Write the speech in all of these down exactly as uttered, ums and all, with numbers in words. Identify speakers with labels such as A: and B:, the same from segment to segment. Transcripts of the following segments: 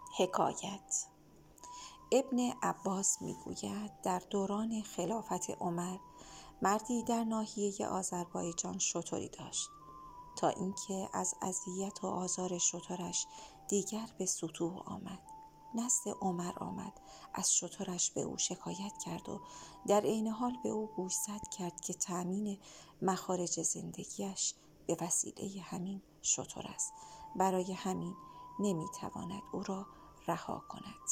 A: حکایت. ابن عباس میگوید در دوران خلافت عمر مردی در ناحیه آذربایجان شتری داشت، تا اینکه از اذیت و آزار شترش دیگر به ستوه آمد. نزد عمر آمد، از شترش به او شکایت کرد و در عین حال به او گوشزد کرد که تأمین مخارج زندگیش به وسیله همین شتر است، برای همین نمیتواند او را رها کند.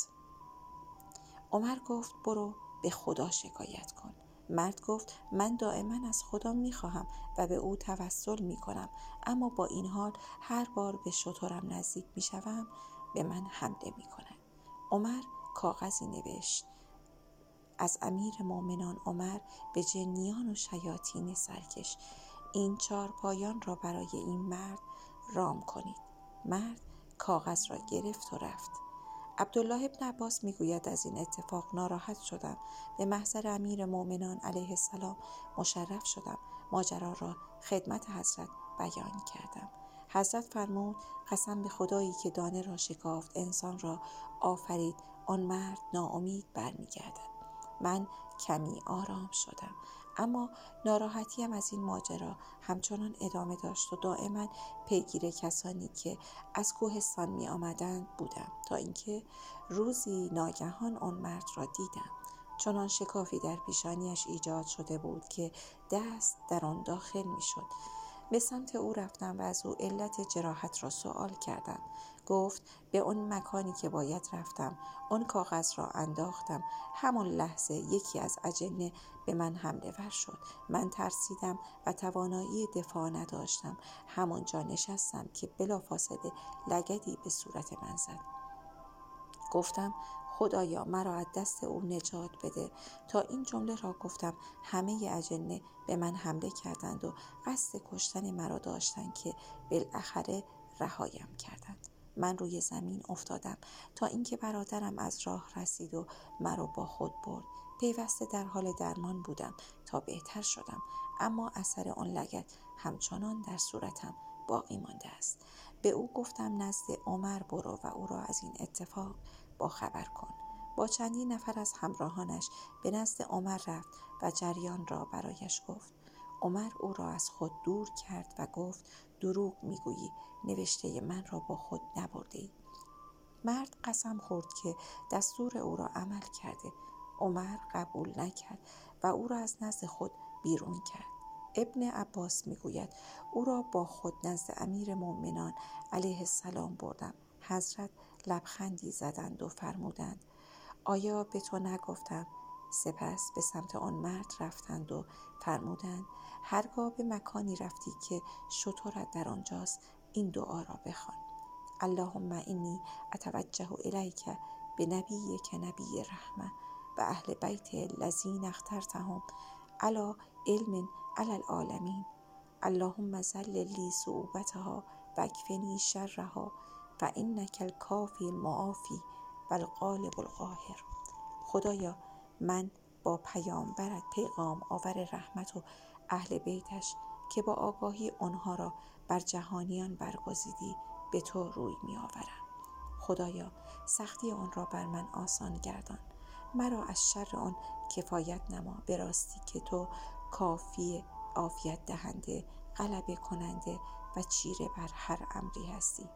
A: عمر گفت برو به خدا شکایت کن. مرد گفت من دائما از خدا میخواهم و به او توسل میکنم، اما با این حال هر بار به شترم نزدیک میشوم به من حمله میکند. عمر کاغذی نوشت از امیر مومنان عمر به جنیان و شیاطین سرکش، این چهار پایان را برای این مرد رام کنید. مرد کاغذ را گرفت و رفت. عبدالله ابن عباس میگوید از این اتفاق ناراحت شدم، به محضر امیر مومنان علیه السلام مشرف شدم، ماجرا را خدمت حضرت بیان کردم. حضرت فرمود قسم به خدایی که دانه را شکافت انسان را آفرید، آن مرد ناامید برمیگردد. من کمی آرام شدم، اما ناراحتیم از این ماجرا همچنان ادامه داشت و دائما پیگیر کسانی که از کوهستان می آمدند بودم، تا اینکه روزی ناگهان آن مرد را دیدم. چنان شکافی در پیشانیش ایجاد شده بود که دست در آن داخل می شد. به سمت او رفتم و از او علت جراحت را سوال کردم. گفت به اون مکانی که باید رفتم، اون کاغذ را انداختم، همون لحظه یکی از اجنه به من حمله ور شد. من ترسیدم و توانایی دفاع نداشتم. همونجا نشستم که بلافاصله لگدی به صورت من زد. گفتم خدایا مرا از دست او نجات بده. تا این جمله را گفتم همه اجنه به من حمله کردند و قصد کشتن مرا داشتند که بالاخره رهایم کردند. من روی زمین افتادم تا اینکه برادرم از راه رسید و مرا با خود برد. پیوسته در حال درمان بودم تا بهتر شدم، اما اثر آن لگد همچنان در صورتم باقی مانده است. به او گفتم نزد عمر برو و او را از این اتفاق با خبر کن. با چندین نفر از همراهانش به نزد عمر رفت و جریان را برایش گفت. عمر او را از خود دور کرد و گفت دروغ میگویی، نوشته من را با خود نبرده ای. مرد قسم خورد که دستور او را عمل کرده. عمر قبول نکرد و او را از نزد خود بیرون کرد. ابن عباس میگوید او را با خود نزد امیر مومنان علیه السلام بردم. حضرت لبخندی زدند و فرمودند آیا به تو نگفتم؟ سپس به سمت آن مرد رفتند و فرمودند هرگاه به مکانی رفتی که شترت در آنجاست این دعا را بخوان: اللهم انی اتوجه الیک بنبیک نبی رحمه و اهل بیت الذین اخترتهم علی علم علی العالمین، اللهم ذلل لی صعوبتها و اکفنی شرها فانک الکافی المعافی و الغالب القاهر. خدایا من با پیامبرت پیغام آور رحمت و اهل بیتش که با آگاهی آنها را بر جهانیان برگزیدی به تو روی می آورم. خدایا سختی آن را بر من آسان گردان، مرا از شر آن کفایت نما، به راستی که تو کافی عافیت دهنده، غلبه کننده و چیره بر هر امری هستی.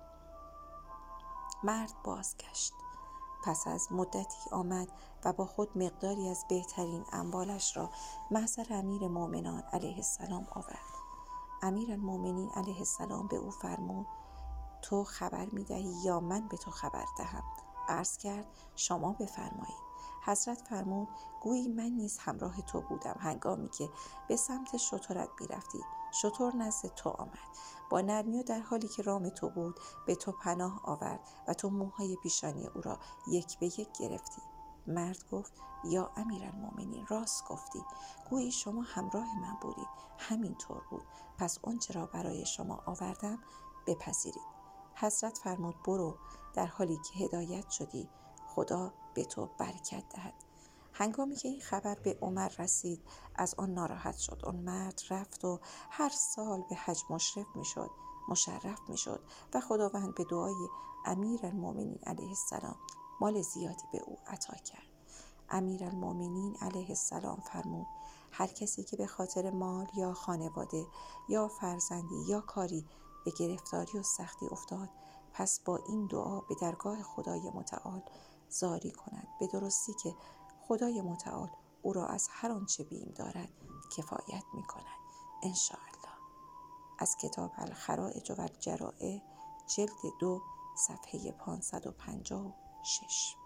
A: مرد بازگشت. پس از مدتی آمد و با خود مقداری از بهترین اموالش را محضر امیر مومنان علیه السلام آورد. امیر المومنین علیه السلام به او فرمود تو خبر می دهی یا من به تو خبر دهم؟ عرض کرد شما بفرمایید. حضرت فرمود گویی من نیز همراه تو بودم هنگامی که به سمت شترت می رفتی. شتر نزد تو آمد، با نرمی و در حالی که رام تو بود به تو پناه آورد و تو موهای پیشانی او را یک به یک گرفتی. مرد گفت یا امیرالمومنین راست گفتی، گویی شما همراه من بودید. همین طور بود، پس آنچه را برای شما آوردم بپذیرید. حضرت فرمود برو، در حالی که هدایت شدی، خدا به تو برکت دهد. هنگامی که این خبر به عمر رسید از آن ناراحت شد. آن مرد رفت و هر سال به حج مشرف می شد مشرف می شد و خداوند به دعای امیرالمؤمنین علیه السلام مال زیادی به او عطا کرد. امیرالمؤمنین علیه السلام فرمود هر کسی که به خاطر مال یا خانواده یا فرزندی یا کاری به گرفتاری و سختی افتاد، پس با این دعا به درگاه خدای متعال زاری کند، به درستی که خدای متعال او را از هر آنچه بیم دارد کفایت می کند ان شاء الله. از کتاب الخرائج و الجرائع جلد دو صفحه پانصد و پنجاه و شش.